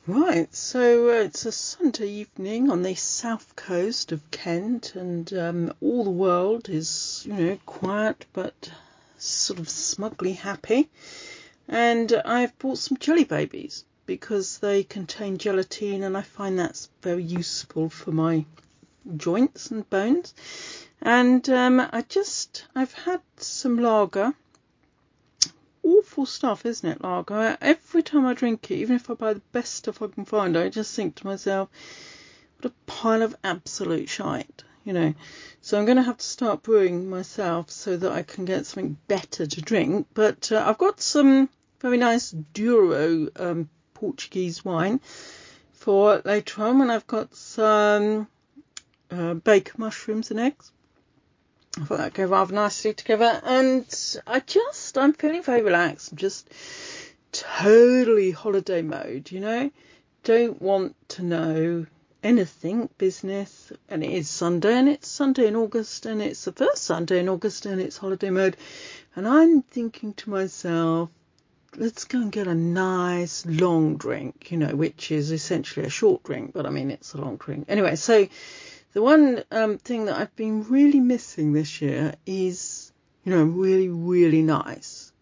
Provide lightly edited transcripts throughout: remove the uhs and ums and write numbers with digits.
Right, so it's a Sunday evening on the south coast of Kent, and all the world is, quiet but sort of smugly happy. And I've bought some jelly babies because they contain gelatin, and I find that's very useful for my joints and bones. And I've had some lager. Awful stuff, isn't it, lager? Every time I drink it, even if I buy the best stuff I can find, I just think to myself, what a pile of absolute shite, So I'm going to have to start brewing myself so that I can get something better to drink. But I've got some very nice Douro Portuguese wine for later on, and I've got some bacon, mushrooms and eggs. I thought that'd go rather nicely together, and I'm feeling very relaxed. I'm just totally holiday mode, Don't want to know anything business, and it is Sunday, and it's Sunday in August, and it's the first Sunday in August, and it's holiday mode, and I'm thinking to myself, let's go and get a nice long drink, which is essentially a short drink, but I mean, it's a long drink. Anyway, so the one thing that I've been really missing this year is, really, really nice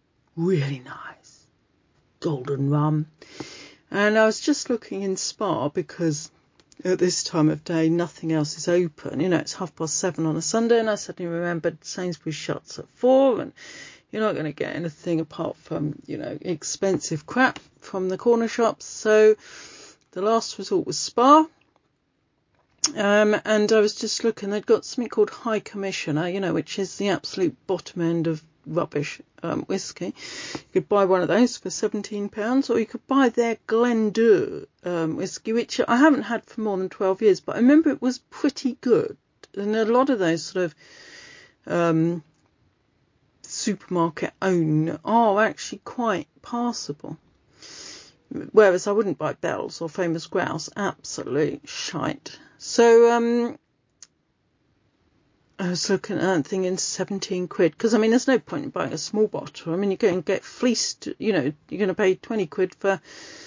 golden rum. And I was just looking in Spa because at this time of day, nothing else is open. It's 7:30 on a Sunday, and I suddenly remembered Sainsbury's shuts at 4, and you're not going to get anything apart from, expensive crap from the corner shops. So the last resort was Spa. And I was just looking, they'd got something called High Commissioner, which is the absolute bottom end of rubbish whiskey. You could buy one of those for £17, or you could buy their Glendur whiskey, which I haven't had for more than 12 years, but I remember it was pretty good. And a lot of those sort of supermarket own are actually quite passable. Whereas I wouldn't buy Bell's or Famous Grouse, absolute shite. So I was looking at that thing in £17, because I mean there's no point in buying a small bottle. I mean you're going to get fleeced, you're going to pay £20 for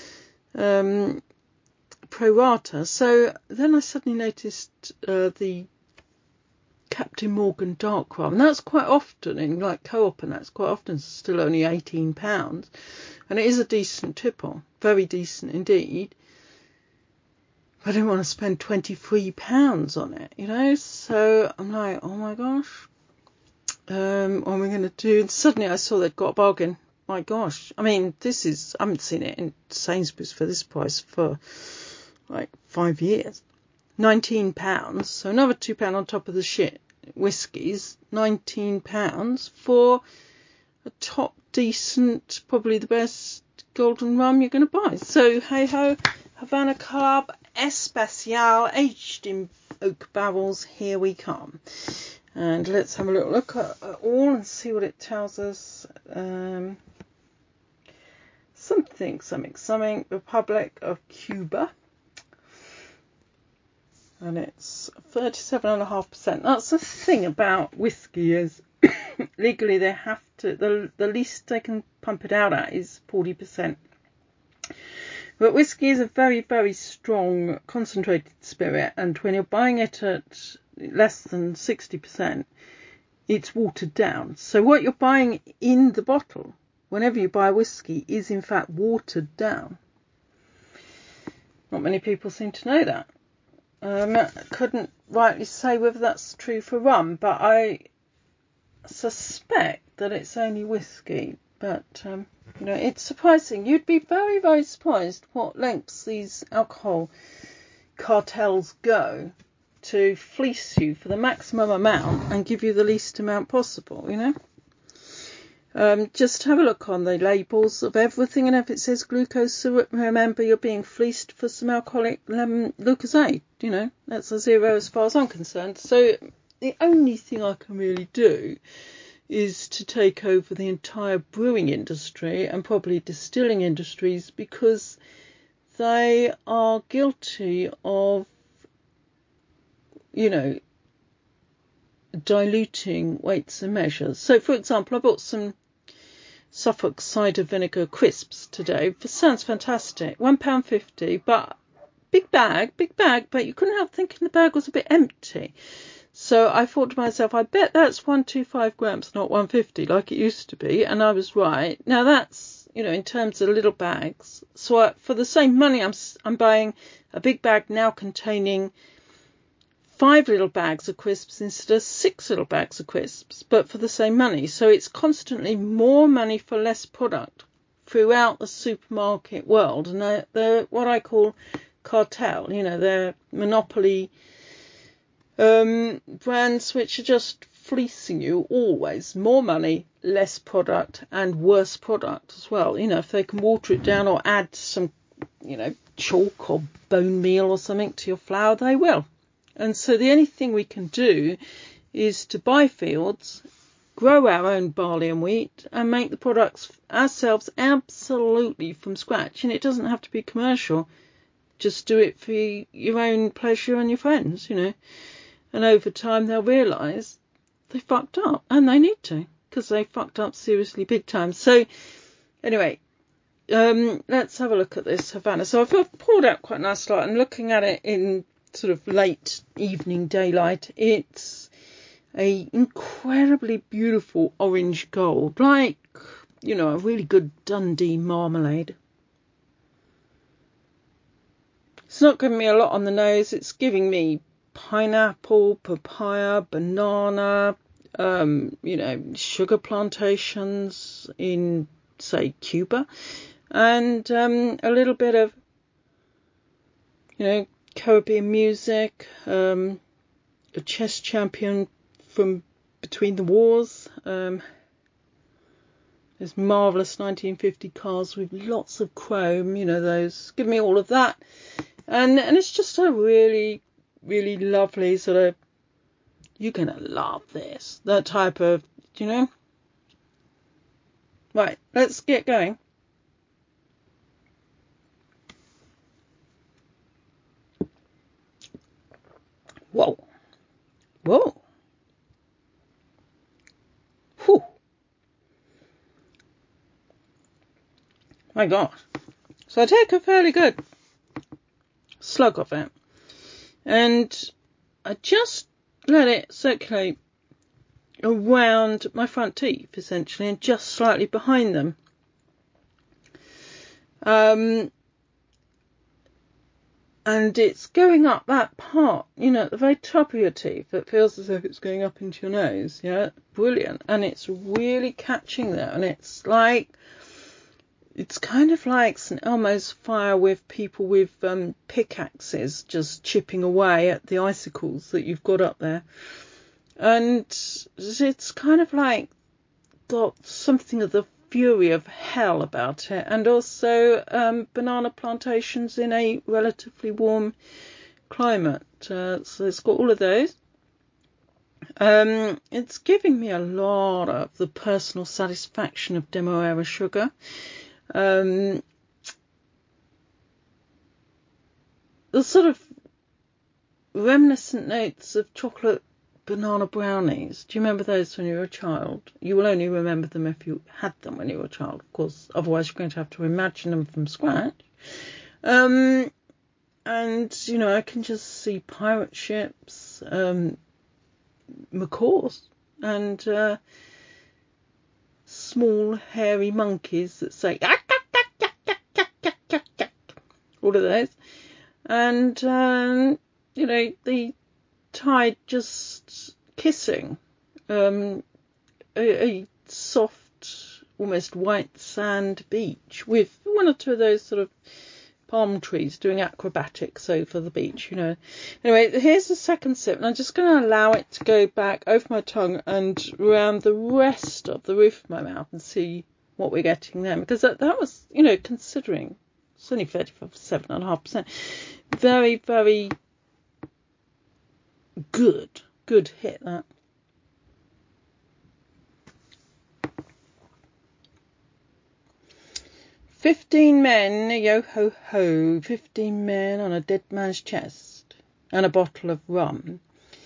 pro rata. So then I suddenly noticed the Captain Morgan dark rum. That's quite often in like Co-op, and that's quite often still only £18, and it is a decent tipple, very decent indeed. I don't want to spend £23 on it, So I'm like, oh my gosh, what am I going to do? And suddenly I saw they'd got a bargain. My gosh, I mean, I haven't seen it in Sainsbury's for this price for like 5 years. £19, so another £2 on top of the shit whiskies. £19 for a top decent, probably the best golden rum you're going to buy. So hey ho, Havana Club Especial, aged in oak barrels. Here we come, and let's have a little look at all and see what it tells us. Something. Republic of Cuba. And it's 37.5%. That's the thing about whiskey is legally they have to, the least they can pump it out at is 40%. But whiskey is a very, very strong concentrated spirit, and when you're buying it at less than 60%, it's watered down. So what you're buying in the bottle, whenever you buy whiskey, is in fact watered down. Not many people seem to know that. I couldn't rightly say whether that's true for rum, but I suspect that it's only whiskey. But, it's surprising. You'd be very, very surprised what lengths these alcohol cartels go to fleece you for the maximum amount and give you the least amount possible, Just have a look on the labels of everything, and if it says glucose syrup, remember you're being fleeced for some alcoholic Lucozade. That's a zero as far as I'm concerned. So the only thing I can really do is to take over the entire brewing industry and probably distilling industries, because they are guilty of, diluting weights and measures. So, for example, I bought some Suffolk cider vinegar crisps today. It sounds fantastic. £1.50, but big bag, but you couldn't help thinking the bag was a bit empty. So I thought to myself, I bet that's 125 grams, not 150 like it used to be. And I was right. Now that's, in terms of little bags. So for the same money, I'm buying a big bag now containing 5 little bags of crisps instead of 6 little bags of crisps, but for the same money. So it's constantly more money for less product throughout the supermarket world. And they're what I call cartel, they're monopoly brands which are just fleecing you always. More money, less product, and worse product as well. If they can water it down or add some, chalk or bone meal or something to your flour, they will. And so the only thing we can do is to buy fields, grow our own barley and wheat, and make the products ourselves absolutely from scratch. And it doesn't have to be commercial. Just do it for your own pleasure and your friends, And over time they'll realise they fucked up. And they need to, because they fucked up seriously big time. So anyway, let's have a look at this Havana. So I've poured out quite a nice lot. I'm looking at it in sort of late evening daylight. It's a incredibly beautiful orange gold, like, a really good Dundee marmalade. It's not giving me a lot on the nose. It's giving me pineapple, papaya, banana, sugar plantations in, say, Cuba, and a little bit of, Caribbean music, a chess champion from between the wars. There's marvellous 1950 cars with lots of chrome, those. Give me all of that. And it's just a really, really lovely sort of, you're going to love this, that type of, Right, let's get going. Whoa. Whew. My God. So I take a fairly good slug of it, and I just let it circulate around my front teeth, essentially, and just slightly behind them. And it's going up that part, at the very top of your teeth. It feels as if it's going up into your nose. Yeah, brilliant. And it's really catching there. And it's kind of like St. Elmo's fire with people with pickaxes just chipping away at the icicles that you've got up there. And it's kind of like got something of the fury of hell about it, and also banana plantations in a relatively warm climate. So it's got all of those. It's giving me a lot of the personal satisfaction of Demerara sugar. The sort of reminiscent notes of chocolate banana brownies. Do you remember those when you were a child? You will only remember them if you had them when you were a child, of course. Otherwise, you're going to have to imagine them from scratch. And, I can just see pirate ships, macaws, and small hairy monkeys that say, all of those. And, the tide just kissing a soft, almost white sand beach with one or two of those sort of palm trees doing acrobatics over the beach, Anyway, here's the second sip, and I'm just going to allow it to go back over my tongue and around the rest of the roof of my mouth and see what we're getting then. Because that was, considering it's only 37.5%, very, very good hit, that. "15 men, yo ho ho, 15 men on a dead man's chest, and a bottle of rum."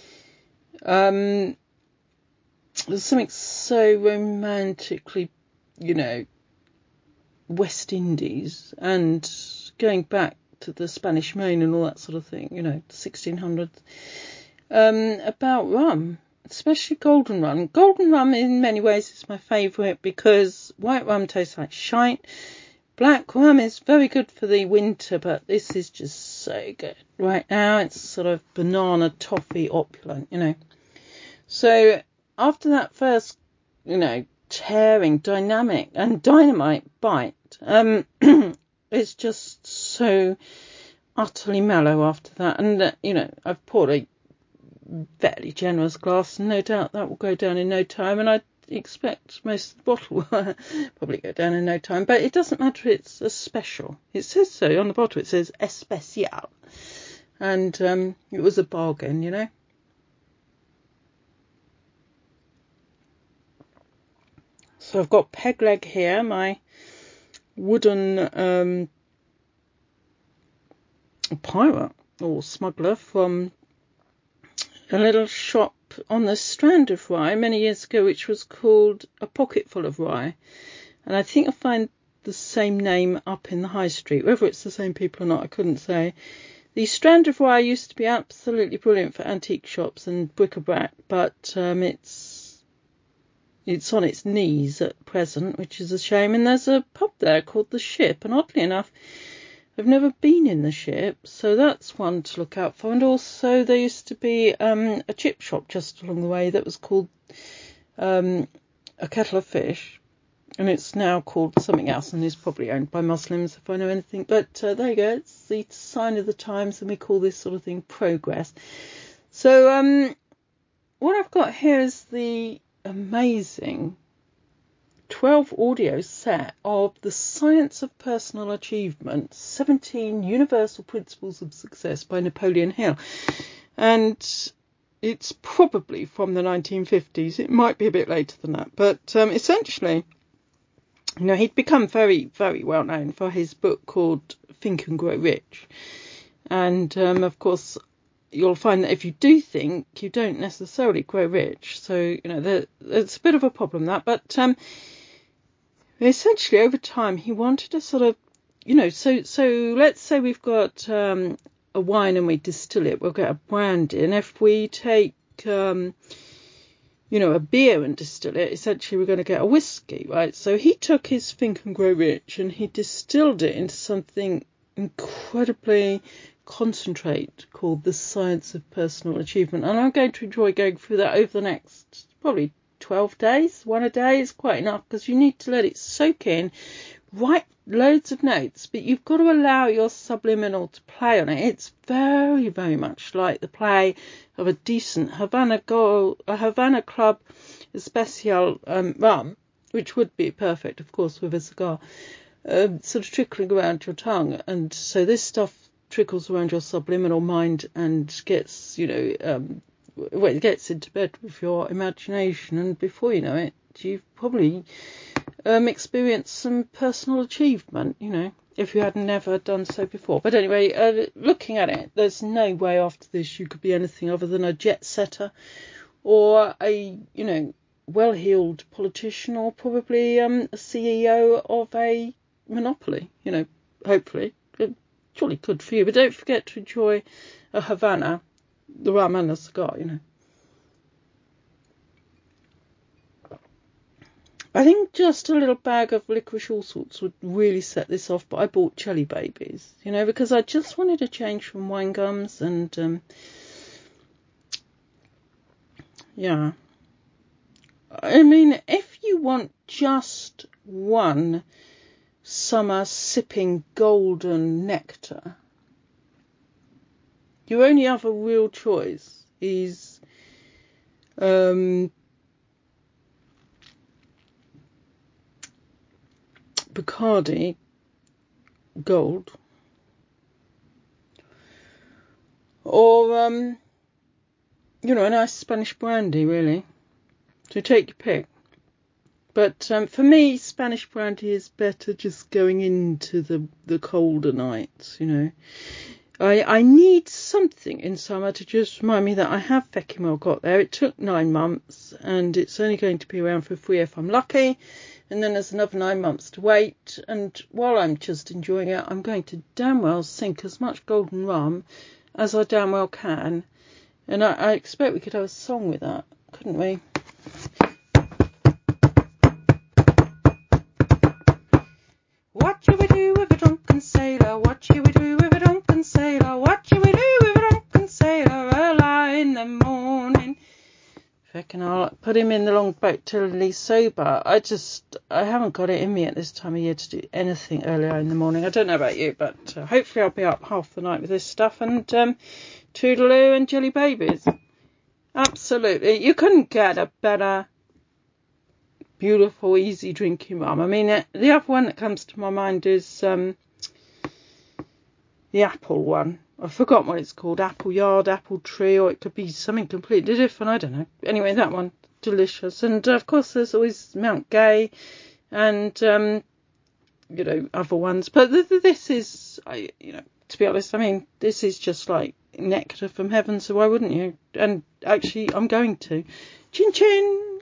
There's something so romantically West Indies and going back to the Spanish Main and all that sort of thing, 1600s, about rum, especially golden rum. Golden rum in many ways is my favourite because white rum tastes like shite. Black rum is very good for the winter, but this is just so good. Right now it's sort of banana toffee opulent, So after that first, tearing, dynamic and dynamite bite, it's just so utterly mellow after that. And, I've poured a fairly generous glass, and no doubt that will go down in no time. And I expect most of the bottle will probably go down in no time. But it doesn't matter, it's a special. It says so on the bottle, it says especial. And it was a bargain, So I've got Pegleg here, my wooden pirate or smuggler from a little shop on the Strand of Rye many years ago, which was called A Pocketful of Rye. And I think I'll find the same name up in the High Street. Whether it's the same people or not, I couldn't say. The Strand of Rye used to be absolutely brilliant for antique shops and bric-a-brac, but it's on its knees at present, which is a shame. And there's a pub there called The Ship, and oddly enough, I've never been in The Ship, so that's one to look out for. And also there used to be a chip shop just along the way that was called A Kettle of Fish, and it's now called something else and is probably owned by Muslims if I know anything. But there you go, it's the sign of the times, and we call this sort of thing progress. So what I've got here is the amazing 12 audio set of The Science of Personal Achievement, 17 Universal Principles of Success by Napoleon Hill. And it's probably from the 1950s. It might be a bit later than that. But essentially, he'd become very, very well known for his book called Think and Grow Rich. And, of course, you'll find that if you do think, you don't necessarily grow rich. So, there's a bit of a problem that. But essentially, over time, he wanted to sort of, so let's say we've got a wine and we distill it, we'll get a brandy. And if we take, a beer and distill it, essentially we're going to get a whiskey, right? So he took his Think and Grow Rich and he distilled it into something incredibly concentrate called The Science of Personal Achievement. And I'm going to enjoy going through that over the next probably 12 days. One a day is quite enough because you need to let it soak in, write loads of notes, but you've got to allow your subliminal to play on it. It's very, very much like the play of a decent Havana Club Especial rum, which would be perfect, of course, with a cigar, sort of trickling around your tongue. And so this stuff trickles around your subliminal mind and gets, it gets into bed with your imagination, and before you know it, you've probably experienced some personal achievement, if you had never done so before. But anyway, looking at it, there's no way after this you could be anything other than a jet setter or a, well-heeled politician, or probably a CEO of a monopoly, hopefully. It surely could for you. But don't forget to enjoy a Havana, the rum and the cigar, I think just a little bag of licorice all sorts would really set this off, but I bought Jelly Babies, because I just wanted a change from wine gums, and yeah. I mean, if you want just one summer sipping golden nectar, your only other real choice is Bacardi Gold, or a nice Spanish brandy, really. So take your pick. But for me, Spanish brandy is better just going into the colder nights, I need something in summer to just remind me that I have Fekimel got there. It took 9 months, and it's only going to be around for 3 if I'm lucky. and then there's another 9 months to wait. And while I'm just enjoying it, I'm going to damn well sink as much golden rum as I damn well can. And I expect we could have a song with that, couldn't we? What shall we do with a drunken sailor? What shall we do with a drunken sailor? What shall we do with a drunken sailor early in the morning? I reckon I'll put him in the longboat till he's sober. I haven't got it in me at this time of year to do anything earlier in the morning. I don't know about you, but hopefully I'll be up half the night with this stuff. And toodaloo and jelly babies. Absolutely. You couldn't get a better, beautiful, easy drinking rum. I mean, the other one that comes to my mind is the apple one. I've forgotten what it's called. Apple Yard, Apple Tree, or it could be something completely different. I don't know. Anyway, that one, delicious. And of course, there's always Mount Gay and, other ones. But this is, to be honest, I mean, this is just like nectar from heaven. So why wouldn't you? And actually, I'm going to. Chin chin.